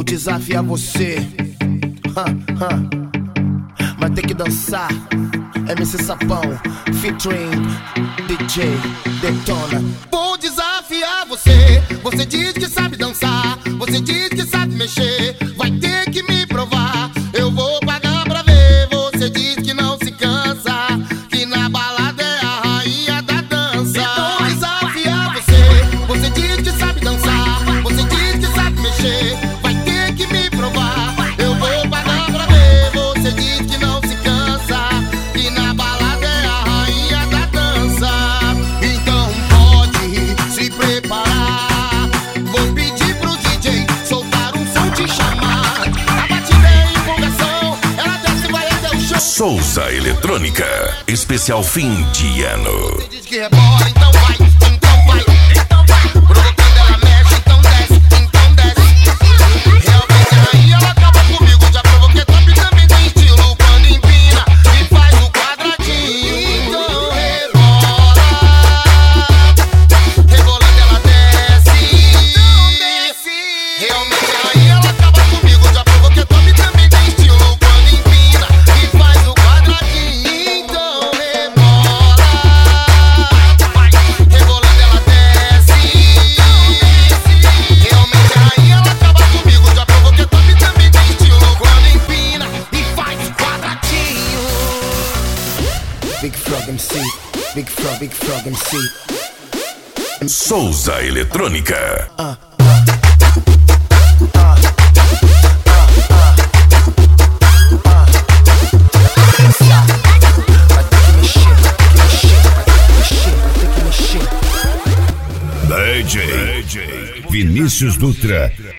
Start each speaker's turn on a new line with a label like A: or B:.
A: Vou desafiar você. Vai ter que dançar. MC Sapão, featuring DJ Detona.
B: Vou desafiar você. Você diz que sabe dançar, você diz que sabe mexer. Vai ter que me provar, eu vou pagar pra ver. Você diz que não se cansa, que na balada é a rainha da dança. Vou desafiar você. Você diz que sabe dançar, você diz que sabe mexer. Vai ter que me provar, eu vou pagar pra ver. Você diz que não se cansa, que na balada é a rainha da dança. Então pode se preparar. Vou pedir pro DJ soltar um som te chamar. A batida é empolgação, ela desce e vai até o chão.
C: Souza Eletrônica, especial fim de ano.
B: Você diz que rebola, então vai, então vai, então vai. Provocando ela mexe, então desce, então desce. Realmente a rainha ela acaba comigo. Já provoquei top também tem estilo. Quando empina e faz o quadradinho. Então rebola, rebolando ela desce, então desce. Realmente a rainha ela acaba comigo. Já provoquei top também tem estilo. Quando empina e faz o quadradinho. Então rebola, rebolando ela desce, realmente a rainha ela acaba comigo. Já provoquei top também tem estilo. Quando empina e faz o quadradinho.
A: Big Frog MC, Big Frog MC.
C: Souza Eletrônica.
A: Vai ter que mexer, vai ter que mexer, vai ter que mexer, vai ter que mexer.
D: DJ Vinícius Dutra.